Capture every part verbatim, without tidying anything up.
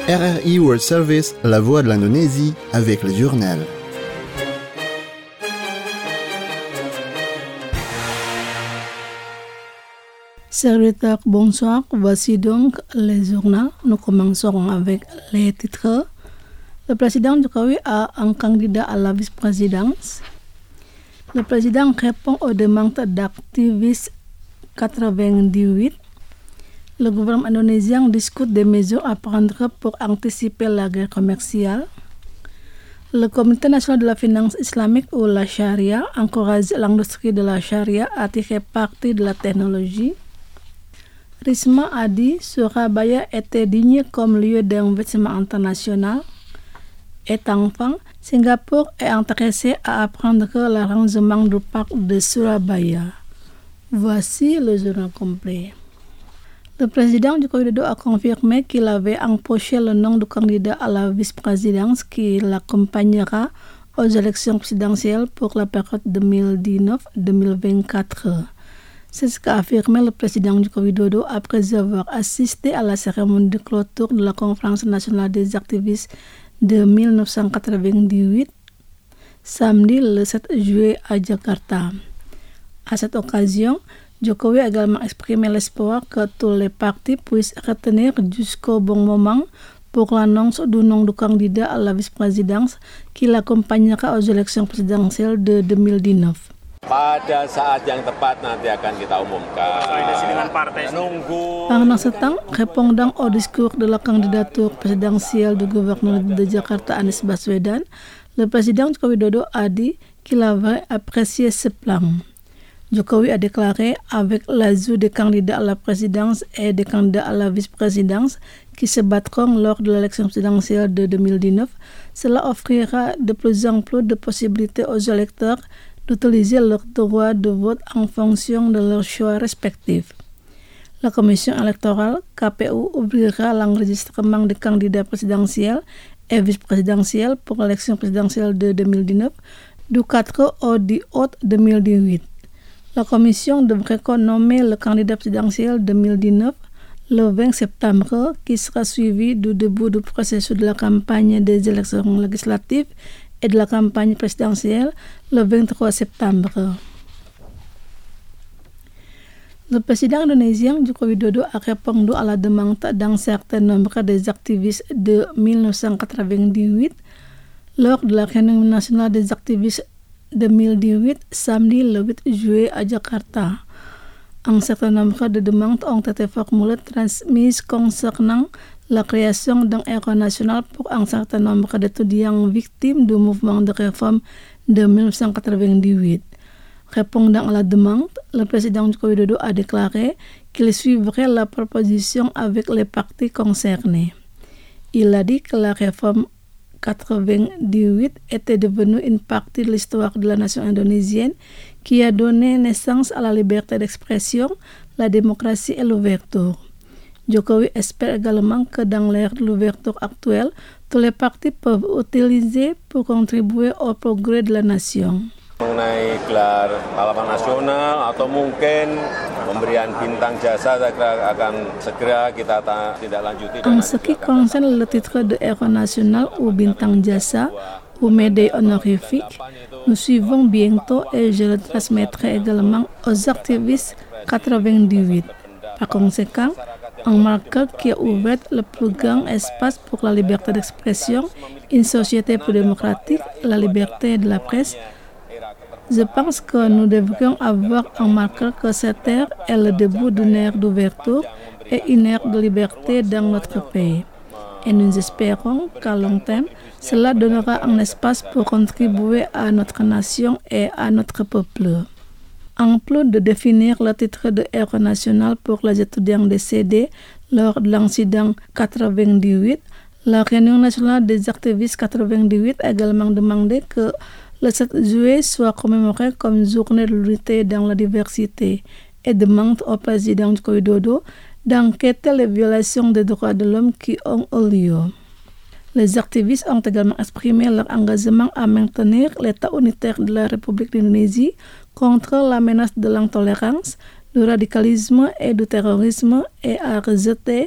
R R I World Service, la voix de l'Indonésie, avec le journal. Serviteur, bonsoir. Voici donc les journaux. Nous commencerons avec les titres. Le président Jokowi a un candidat à la vice-présidence. Le président répond aux demandes d'activistes quatre-vingt-dix-huit. Le gouvernement indonésien discute des mesures à prendre pour anticiper la guerre commerciale. Le Comité national de la finance islamique ou la charia encourage l'industrie de la charia à tirer parti de la technologie. Risma a dit Surabaya était digne comme lieu d'investissement international. Et enfin, Singapour est intéressé à apprendre l'arrangement du parc de Surabaya. Voici le journal complet. Le président Joko Widodo a confirmé qu'il avait empoché le nom du candidat à la vice-présidence qui l'accompagnera aux élections présidentielles pour la période deux mille dix-neuf à deux mille vingt-quatre. C'est ce qu'a affirmé le président Joko Widodo après avoir assisté à la cérémonie de clôture de la Conférence nationale des activistes de dix-neuf cent quatre-vingt-dix-huit, samedi le sept juillet à Jakarta. À cette occasion, Jokowi a également exprimé l'espoir que tous les partis puissent retenir jusqu'au bon moment pour l'annonce du nom du candidat à la vice-présidence qui l'accompagnera aux élections présidentielles de deux mille dix-neuf. Pada saat yang tepat nanti akan kita umumkan. Pendant ce temps, répondant au discours de la candidature présidentielle du gouverneur de Jakarta Anies Baswedan, le président Joko Widodo a dit qu'il avait apprécié ce plan. Jokowi a déclaré avec l'ajout des candidats à la présidence et des candidats à la vice-présidence qui se battront lors de l'élection présidentielle de deux mille dix-neuf, cela offrira de plus en plus de possibilités aux électeurs d'utiliser leur droit de vote en fonction de leurs choix respectifs. La commission électorale K P U ouvrira l'enregistrement des candidats présidentiels et vice-présidentiels pour l'élection présidentielle de deux mille dix-neuf du quatre au dix août deux mille dix-huit. La commission devrait nommer le candidat présidentiel deux mille dix-neuf le vingt septembre, qui sera suivi du début du processus de la campagne des élections législatives et de la campagne présidentielle le vingt-trois septembre. Le président indonésien Joko Widodo a répondu à la demande d'un certain nombre des activistes de dix-neuf cent quatre-vingt-dix-huit lors de la réunion nationale des activistes deux mille dix-huit, samedi le huit juillet à Jakarta. Un certain nombre de demandes ont été formulées transmises concernant la création d'un héros national pour un certain nombre d'étudiants victimes du mouvement de réforme de dix-neuf cent quatre-vingt-dix-huit. Répondant à la demande, le président Joko Widodo a déclaré qu'il suivrait la proposition avec les partis concernés. Il a dit que la réforme quatre-vingt-dix-huit était devenue une partie de l'histoire de la nation indonésienne qui a donné naissance à la liberté d'expression, la démocratie et l'ouverture. Jokowi espère également que dans l'ère de l'ouverture actuelle, tous les partis peuvent utiliser pour contribuer au progrès de la nation. Mengenai gelar pahlawan nasional atau mungkin pemberian bintang jasa akan segera kita tidak lanjuti. En ce qui concerne le titre de héros national ou bintang jasa ou médaille honorifique, nous suivons bientôt et je le transmettrai également aux activistes quatre-vingt-dix-huit. Par conséquent, un marqueur qui a ouvert le plus grand espace pour la liberté d'expression, une société plus démocratique, la liberté de la presse. Je pense que nous devrions avoir un marqueur que cette ère est le début d'une ère d'ouverture et une ère de liberté dans notre pays. Et nous espérons qu'à long terme, cela donnera un espace pour contribuer à notre nation et à notre peuple. En plus de définir le titre de héros national pour les étudiants décédés lors de l'incident quatre-vingt-dix-huit, la réunion nationale des activistes quatre-vingt-dix-huit a également demandé que le sept juillet soit commémoré comme journée de l'unité dans la diversité et demande au président Joko Widodo d'enquêter les violations des droits de l'homme qui ont eu lieu. Les activistes ont également exprimé leur engagement à maintenir l'état unitaire de la République d'Indonésie contre la menace de l'intolérance, du radicalisme et du terrorisme et à rejeter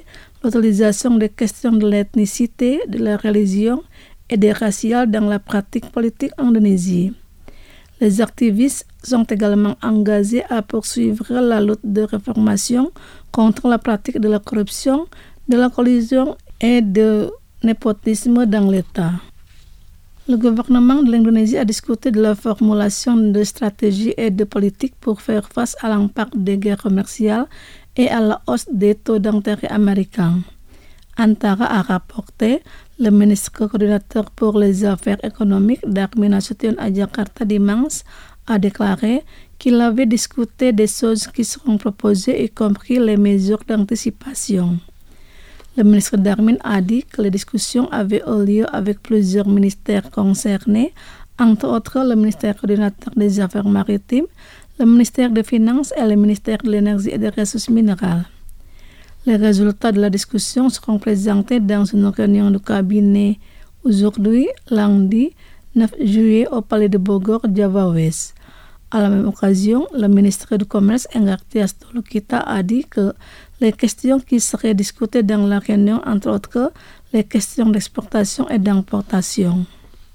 l'utilisation des questions de l'ethnicité, de la religion et des raciales dans la pratique politique en Indonésie. Les activistes sont également engagés à poursuivre la lutte de réformation contre la pratique de la corruption, de la collusion et de népotisme dans l'État. Le gouvernement de l'Indonésie a discuté de la formulation de stratégies et de politiques pour faire face à l'impact des guerres commerciales et à la hausse des taux d'intérêt américains. Antara a rapporté, le ministre coordinateur pour les affaires économiques Darmin Nasution à Jakarta dimanche a déclaré qu'il avait discuté des choses qui seront proposées, y compris les mesures d'anticipation. Le ministre Darmin a dit que les discussions avaient eu lieu avec plusieurs ministères concernés, entre autres le ministère coordinateur des Affaires maritimes, le ministère des Finances et le ministère de l'Énergie et des Ressources minérales. Les résultats de la discussion seront présentés dans une réunion du cabinet aujourd'hui, lundi neuf juillet, au Palais de Bogor, Java West. À la même occasion, le ministre du Commerce, Enggartias Tulukita, a dit que les questions qui seraient discutées dans la réunion, entre autres, les questions d'exportation et d'importation.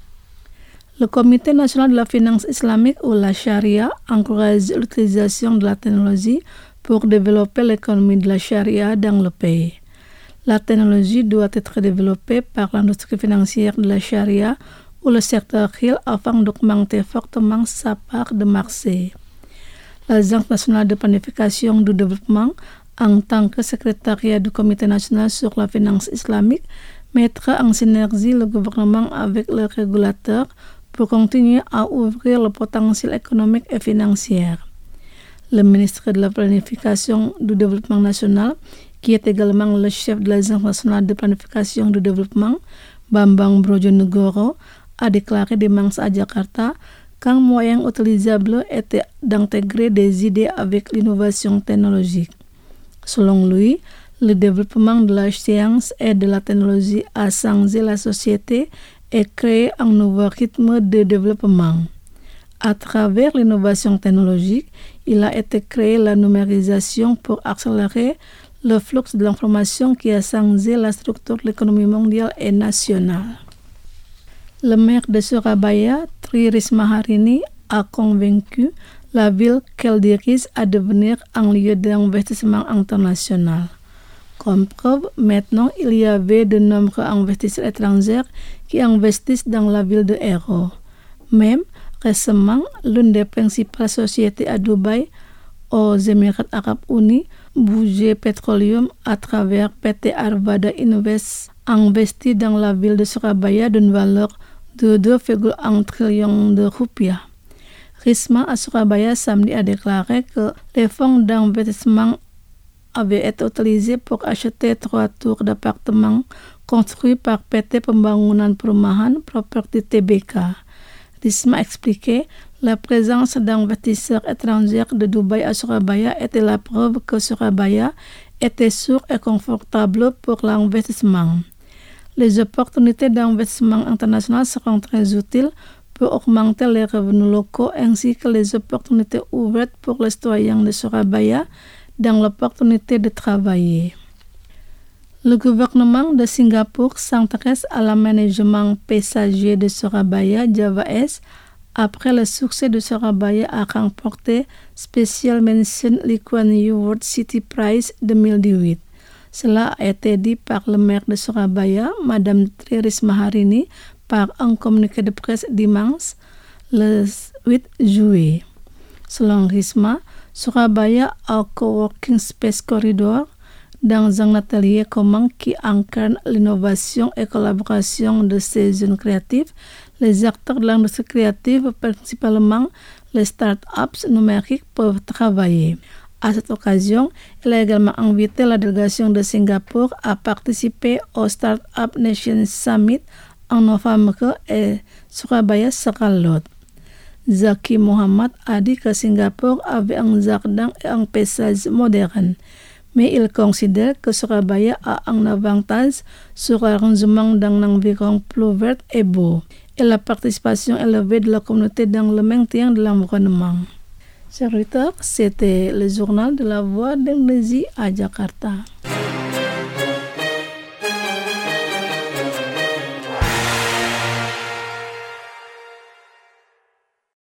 Le Comité national de la finance islamique ou la Sharia encourage l'utilisation de la technologie pour développer l'économie de la Sharia dans le pays. La technologie doit être développée par l'industrie financière de la Sharia ou le secteur réel afin d'augmenter fortement sa part de marché. L'Agence nationale de planification du développement, en tant que secrétariat du Comité national sur la finance islamique, mettra en synergie le gouvernement avec les régulateurs pour continuer à ouvrir le potentiel économique et financier. Le ministre de la Planification du Développement national, qui est également le chef de l'Agence nationale de planification du développement, Bambang Brojonegoro, a déclaré dimanche à Jakarta qu'un moyen utilisable était d'intégrer des idées avec l'innovation technologique. Selon lui, le développement de la science et de la technologie a changé la société et créé un nouveau rythme de développement. À travers l'innovation technologique, il a été créé la numérisation pour accélérer le flux de l'information qui a changé la structure de l'économie mondiale et nationale. Le maire de Surabaya, Tri Risma Harini, a convaincu la ville qu'elle dirige à devenir un lieu d'investissement international. Comme preuve, maintenant, il y avait de nombreux investisseurs étrangers qui investissent dans la ville de Aero. Même récemment, l'une des principales sociétés à Dubaï, aux Émirats arabes unis, Bouger Petroleum, à travers P T Arvada Invest, a investi dans la ville de Surabaya d'une valeur de deux virgule un trillion de rupiah. Risma à Surabaya samedi a déclaré que les fonds d'investissement avaient été utilisés pour acheter trois tours d'appartements construits par P T Pembangunan Perumahan Property T B K. Risma a expliqué la présence d'investisseurs étrangers de Dubaï à Surabaya était la preuve que Surabaya était sûr et confortable pour l'investissement. Les opportunités d'investissement international seront très utiles pour augmenter les revenus locaux ainsi que les opportunités ouvertes pour les citoyens de Surabaya dans l'opportunité de travailler. Le gouvernement de Singapour s'intéresse à l'aménagement paysager de Surabaya, Java Est, après le succès de Surabaya à remporter Special Mention Lee Kuan Yew World City Prize deux mille dix-huit. Cela a été dit par le maire de Surabaya, Madame Tri Risma Harini, par un communiqué de presse dimanche, le huit juillet. Selon Risma, Surabaya a un coworking space corridor dans un atelier commun qui incarne l'innovation et collaboration de ces jeunes créatifs, les acteurs de l'industrie créative, principalement les start-ups numériques, peuvent travailler. À cette occasion, il a également invité la délégation de Singapour à participer au Startup Nation Summit en novembre et Surabaya sera l'hôte. Zaki Muhammad a dit que Singapour avait un jardin et un paysage moderne, mais il considère que Surabaya a un avantage sur l'arrangement d'un environnement plus vert et beau, et la participation élevée de la communauté dans le maintien de l'environnement. Chers auditeurs, c'était le journal de la Voix d'Indonésie à Jakarta.